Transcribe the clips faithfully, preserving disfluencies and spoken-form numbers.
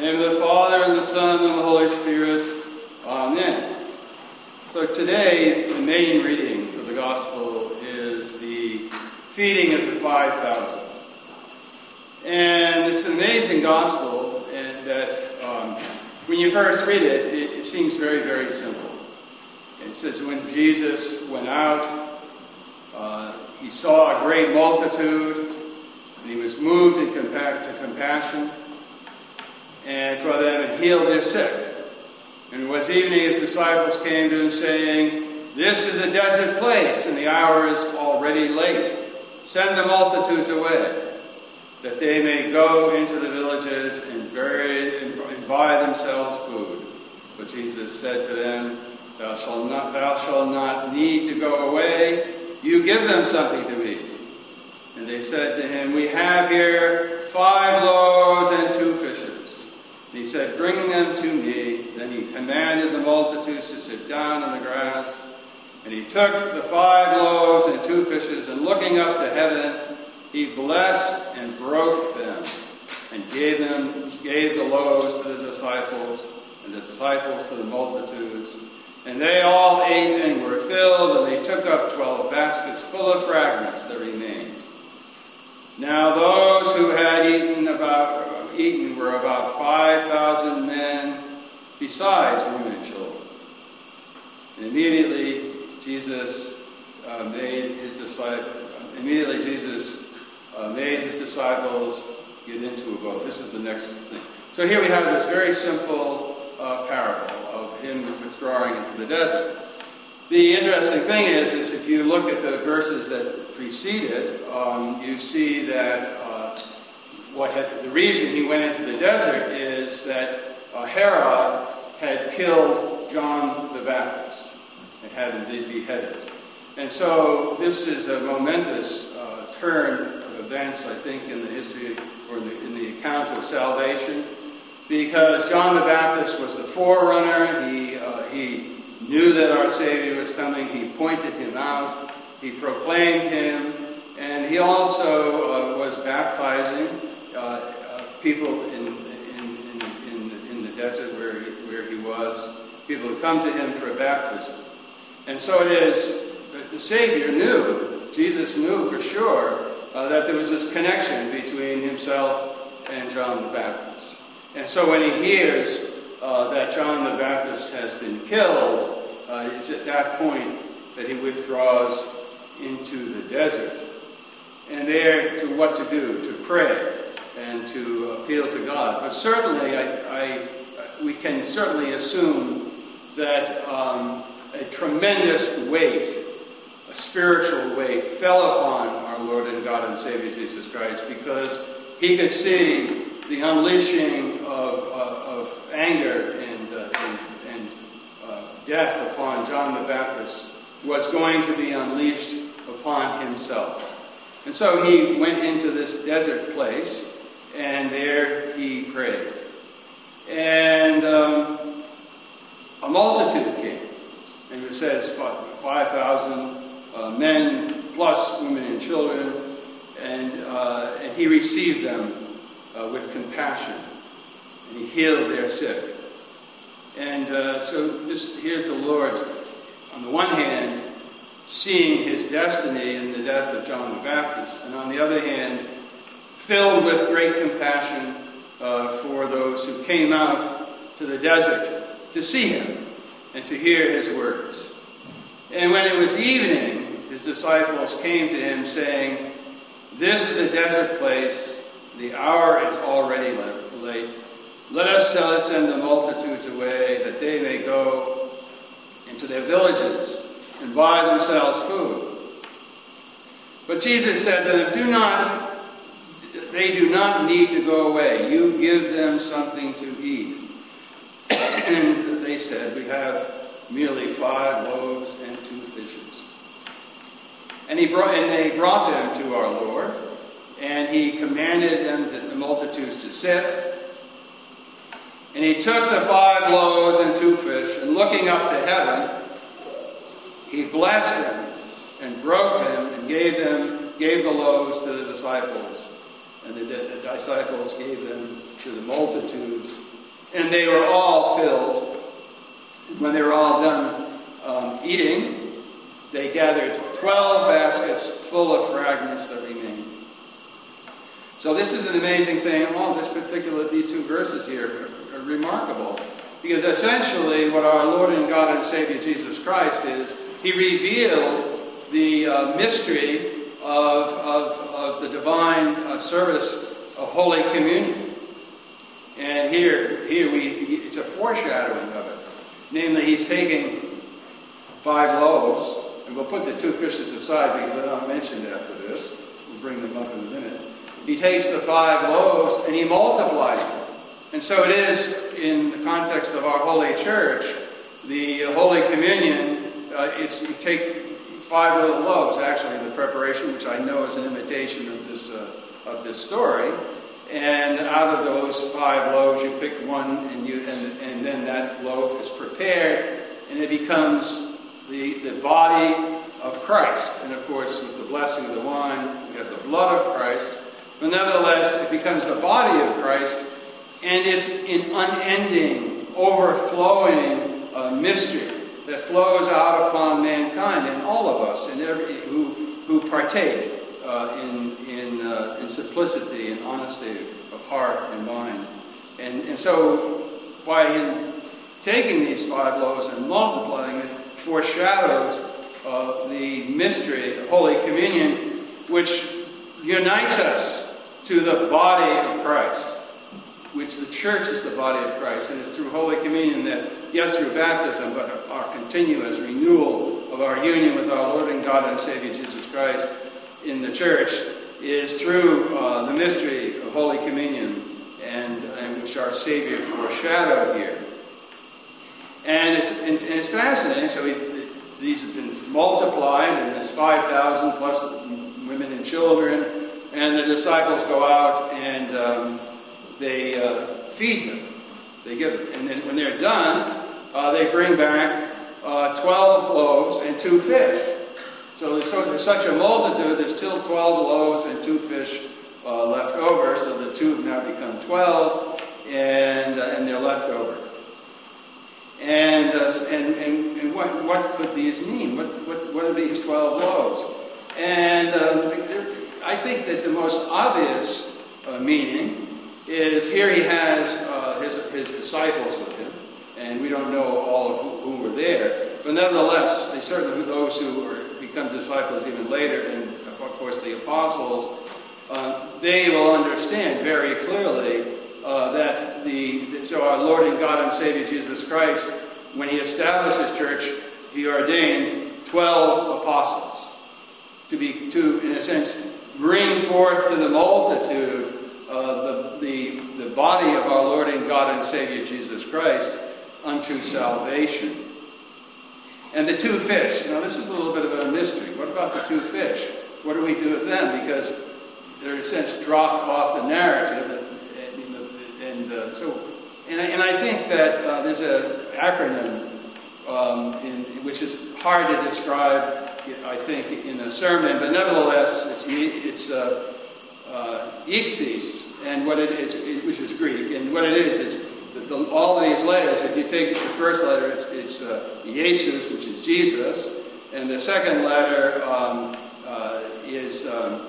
name of the Father, and the Son, and the Holy Spirit. Amen. So today, the main reading for the Gospel is the feeding of the five thousand. And it's an amazing Gospel, and that um, when you first read it, it, it seems very, very simple. It says, when Jesus went out, uh, he saw a great multitude, and he was moved in compa- to compassion, and for them and healed their sick. And it was evening, his disciples came to him, saying, "This is a desert place, and the hour is already late. Send the multitudes away, that they may go into the villages and, bury, and, and buy themselves food." But Jesus said to them, Thou shalt not, thou shalt not need to go away. You give them something to eat. And they said to him, "We have here five loaves and two fishes." And he said, "Bring them to me." Then he commanded the multitudes to sit down on the grass. And he took the five loaves and two fishes, and looking up to heaven, he blessed and broke them, and gave them, gave the loaves to the disciples, and the disciples to the multitudes. And they all ate and were filled, and they took up twelve baskets full of fragments that remained. Now those who had eaten about eaten were about five thousand men, besides women and children. And immediately Jesus uh, made his disciples. Immediately Jesus uh, made his disciples get into a boat. This is the next thing. So here we have this very simple uh, parable of him withdrawing into the desert. The interesting thing is, is if you look at the verses that precede it, um, you see that uh, what had, the reason he went into the desert is that uh, Herod had killed John the Baptist and had him beheaded. And so this is a momentous uh, turn of events, I think, in the history or in the, in the account of salvation, because John the Baptist was the forerunner. He uh, he knew that our Savior was coming. He pointed him out. He proclaimed him. And he also uh, was baptizing uh, uh, people in in, in, in in the desert where he, where he was. People who come to him for baptism. And so it is that the Savior knew, Jesus knew for sure, uh, that there was this connection between himself and John the Baptist. And so when he hears uh, that John the Baptist has been killed, uh, it's at that point that he withdraws into the desert. And there, to what to do, to pray and to appeal to God. But certainly, I, I, we can certainly assume that um, a tremendous weight, a spiritual weight, fell upon our Lord and God and Savior Jesus Christ, because he could see the unleashing of, uh, of anger and, uh, and, and uh, death upon John the Baptist was going to be unleashed upon himself. And so he went into this desert place, and there he prayed. And um, a multitude came. And it says five thousand uh, men, plus women and children. And, uh, and he received them uh, with compassion. And he healed their sick. And uh, so just here's the Lord, on the one hand, seeing his destiny in the death of John the Baptist, and on the other hand, filled with great compassion uh, for those who came out to the desert to see him and to hear his words. And when it was evening, his disciples came to him saying, "This is a desert place. The hour is already late. Let us send the multitudes away, that they may go into their villages and buy themselves food." But Jesus said to them, "Do not, they do not need to go away. You give them something to eat." And they said, "We have merely five loaves and two fishes." And he brought, and they brought them to our Lord, and he commanded them, to, the multitudes, to sit. And he took the five loaves and two fish, and looking up to heaven, he blessed them and broke them and gave them, gave the loaves to the disciples. And the, the disciples gave them to the multitudes And they were all filled. When they were all done um, eating, they gathered twelve baskets full of fragments that remained. So this is an amazing thing. All this particular, these two verses here are, are remarkable. Because essentially what our Lord and God and Savior Jesus Christ is, He revealed the uh, mystery of, of, of the divine uh, service of Holy Communion. And here, here we, it's a foreshadowing of it. Namely, He's taking five loaves, and we'll put the two fishes aside because they're not mentioned after this. We'll bring them up in a minute. He takes the five loaves and He multiplies them. And so it is, in the context of our Holy Church, the Holy Communion, uh, it's you take five little loaves, actually, in the preparation, which I know is an imitation of this, uh, of this story. And out of those five loaves, you pick one, and you and, and then that loaf is prepared, and it becomes the, the body of Christ. And of course, with the blessing of the wine, we have the blood of Christ. But nevertheless, it becomes the body of Christ, and it's an unending, overflowing uh, mystery that flows out upon mankind and all of us, and every who who partake uh, in in uh, in simplicity and honesty of heart and mind. And and so by Him taking these five loaves and multiplying it foreshadows uh, the mystery of Holy Communion, which unites us to the body of Christ, which the church is the body of Christ. And it's through Holy Communion that, yes, through baptism, but our continuous renewal of our union with our Lord and God and Savior Jesus Christ in the church is through uh, the mystery of Holy Communion, and, and which our Savior foreshadowed here. And it's, and, and it's fascinating. So we, these have been multiplied, and there's five thousand plus women and children, and the disciples go out and um, they uh, feed them. They give it. And then when they're done, uh, they bring back uh, twelve loaves and two fish. So there's, so there's such a multitude, there's still twelve loaves and two fish uh, left over, so the two have now become twelve, and uh, and they're left over. And uh, and and, and what, what could these mean? What, what, what are these twelve loaves? And uh, I think that the most obvious uh, meaning is here he has uh, his, his disciples with him, and we don't know all of who, who were there, but nevertheless, they certainly those who were, become disciples even later, and of course the apostles, uh, they will understand very clearly uh, that the so our Lord and God and Savior Jesus Christ, when He established His church, He ordained twelve apostles to be to, in a sense, bring forth to the multitude Uh, the, the, the body of our Lord and God and Savior Jesus Christ unto salvation. And the two fish. Now this is a little bit of a mystery. What about the two fish? What do we do with them? Because they're in a sense dropped off the narrative. And, and, and uh, so, and I, and I think that uh, there's an acronym um, in, which is hard to describe, I think, in a sermon, but nevertheless, it's it's uh, uh, ichthys. And what it is, which is Greek, and what it is, is the, the, all these letters. If you take the first letter, it's, it's uh, Jesus, which is Jesus, and the second letter um, uh, is um,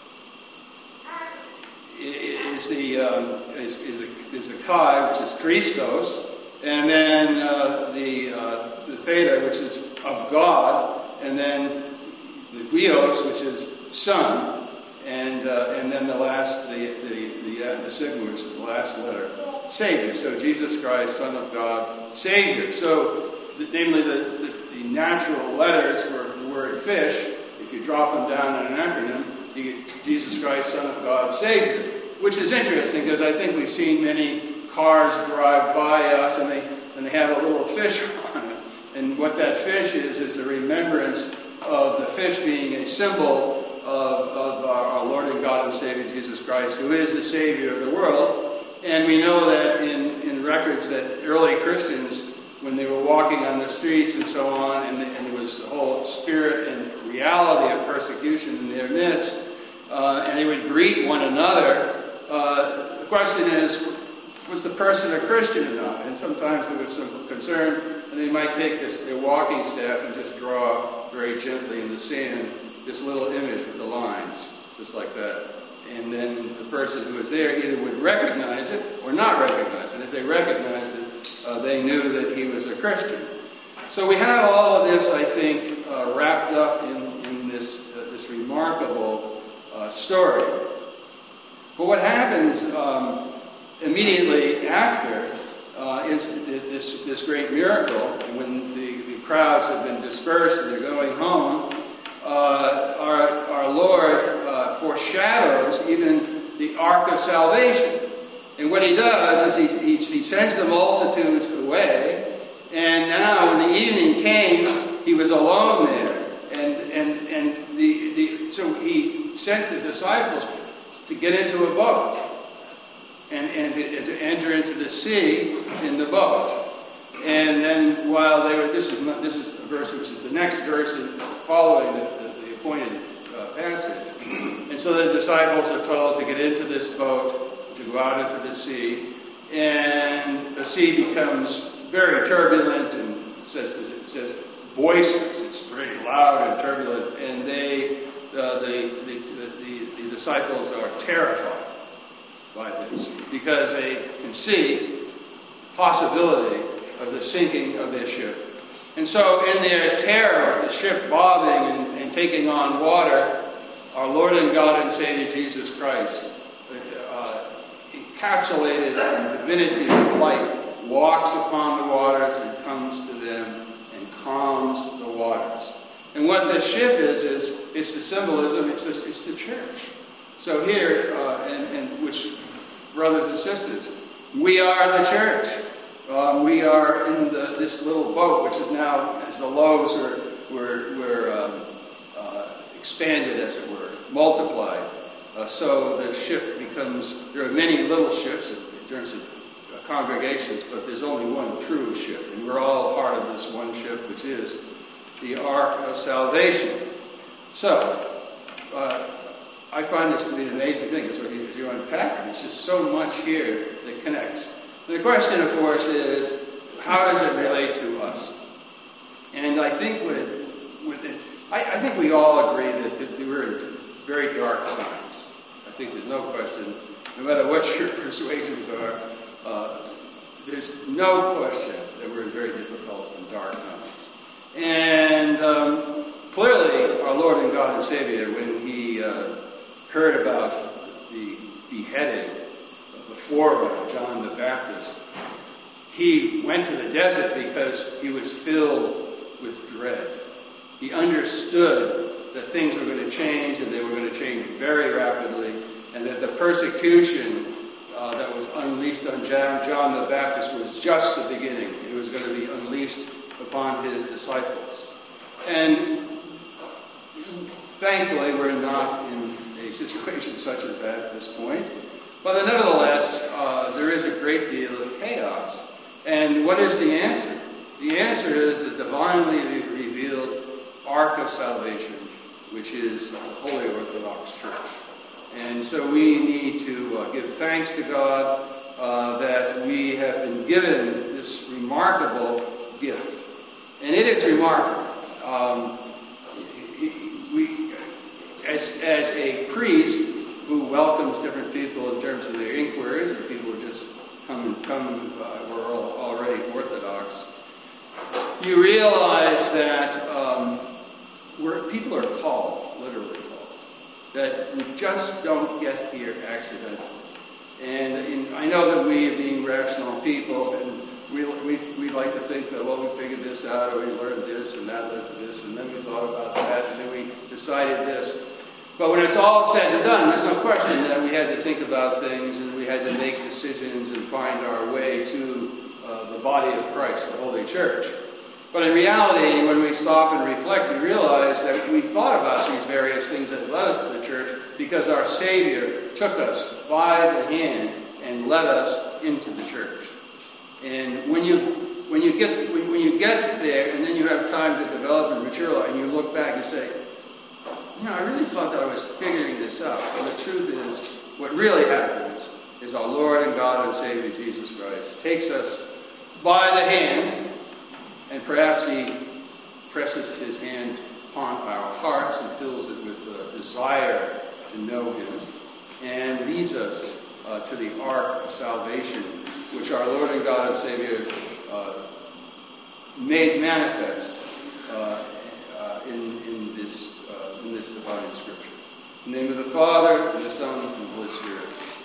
is the um, is, is the is the Chi, which is Christos, and then uh, the uh, the Theta, which is of God, and then the Huios, which is Son. And uh, and then the last, the the the, uh, the sigma, which is the last letter, Savior. So Jesus Christ, Son of God, Savior. So, the, namely, the, the, the natural letters for the word fish, if you drop them down in an acronym, you get Jesus Christ, Son of God, Savior. Which is interesting because I think we've seen many cars drive by us, and they and they have a little fish on it. And what that fish is is a remembrance of the fish being a symbol Of, of our, our Lord and God and Savior Jesus Christ, who is the Savior of the world. And we know that in, in records that early Christians, when they were walking on the streets and so on, and, the, and there was the whole spirit and reality of persecution in their midst, uh, and they would greet one another. Uh, the question is, was the person a Christian or not? And sometimes there was some concern, and they might take this their walking staff and just draw very gently in the sand this little image with the lines, just like that. And then the person who was there either would recognize it or not recognize it. If they recognized it, uh, they knew that he was a Christian. So we have all of this, I think, uh, wrapped up in, in this, uh, this remarkable uh, story. But what happens um, immediately after uh, is this, this great miracle. When the, the crowds have been dispersed and they're going home, uh, our, our Lord uh, foreshadows even the ark of salvation. And what he does is he, he, he sends the multitudes away. And now, when the evening came, he was alone there. And and and the, the so he sent the disciples to get into a boat and, and, to, and to enter into the sea in the boat. And then while they were, this is not, this is the verse which is the next verse following the, the, the appointed uh, passage. And so the disciples are told to get into this boat, to go out into the sea, and the sea becomes very turbulent, and it says it says boisterous. It's very loud and turbulent, and they uh, the, the, the the disciples are terrified by this because they can see the possibility of the sinking of their ship. And so, in their terror of the ship bobbing and, and taking on water, our Lord and God and Savior Jesus Christ, uh, encapsulated in divinity and light, walks upon the waters and comes to them and calms the waters. And what the ship is, is it's the symbolism, it's the, it's the church. So here, uh, and, and which, brothers and sisters, we are the church. Um, we are in the, this little boat, which is now, as the loaves were, were, were um, uh, expanded, as it were, multiplied. Uh, so the ship becomes, there are many little ships in terms of congregations, but there's only one true ship, and we're all part of this one ship, which is the Ark of Salvation. So, uh, I find this to be an amazing thing. So as you unpack it, there's just so much here that connects. And the question, of course, is how does it relate to us? And I think with it, with it I, I think we all agree that, that we're in very dark times. I think there's no question, no matter what your persuasions are. Uh, there's no question that we're in very difficult and dark times. And um, clearly, our Lord and God and Savior, when he uh, heard about the beheading of the forerunner, John the Baptist, he went to the desert because he was filled with dread. He understood that things were going to change, and they were going to change very rapidly, and that the persecution Uh, that was unleashed on John, John the Baptist was just the beginning. It was going to be unleashed upon his disciples. And thankfully, we're not in a situation such as that at this point. But nevertheless, uh, there is a great deal of chaos. And what is the answer? The answer is the divinely revealed Ark of Salvation, which is the Holy Orthodox Church. And so we need to uh, give thanks to God uh, that we have been given this remarkable gift. And it is remarkable. Um, we, as, as a priest who welcomes different people in terms of their inquiries, or people who just come and come, uh, who are already Orthodox, you realize that um, we're, people are called, literally. That we just don't get here accidentally. And in, I know that we, being rational people, and we, we we like to think that, well, we figured this out, or we learned this, and that led to this, and then we thought about that, and then we decided this. But when it's all said and done, there's no question that we had to think about things, and we had to make decisions and find our way to uh, the body of Christ, the Holy Church. But in reality, when we stop and reflect, we realize that we thought about these various things that led us to the church because our Savior took us by the hand and led us into the church. And when you when you get when, when you get there, and then you have time to develop and mature, and you look back and say, you know, I really thought that I was figuring this out. And the truth is, what really happens is our Lord and God and Savior Jesus Christ. Takes us by the hand, and perhaps he presses his hand upon our hearts and fills it with a desire to know him, and leads us uh, to the ark of salvation, which our Lord and God and Savior uh, made manifest uh, uh, in, in, this, uh, in this divine scripture. In the name of the Father, and the Son, and the Holy Spirit.